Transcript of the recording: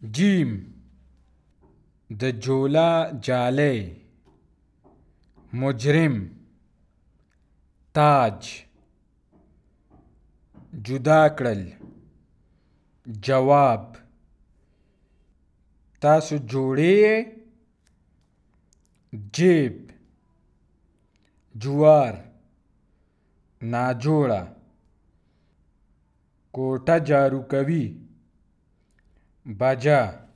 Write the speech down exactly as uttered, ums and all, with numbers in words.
جیم د جولا جالی، مجرم، تاج، جدا کړل، جواب، تاسو جوړې یې؟ جیب، جوار، ناجوړه، کوټه جارو کوي، بجا